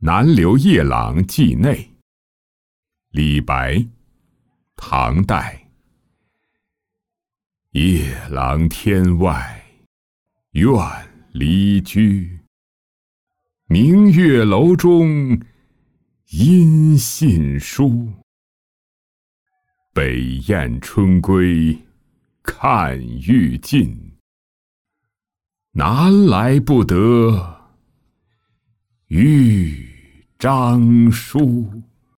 南刘夜郎记内。李白，唐代。夜郎天外愿离居，明月楼中音信书。北雁春归看欲尽，南来不得豫章书。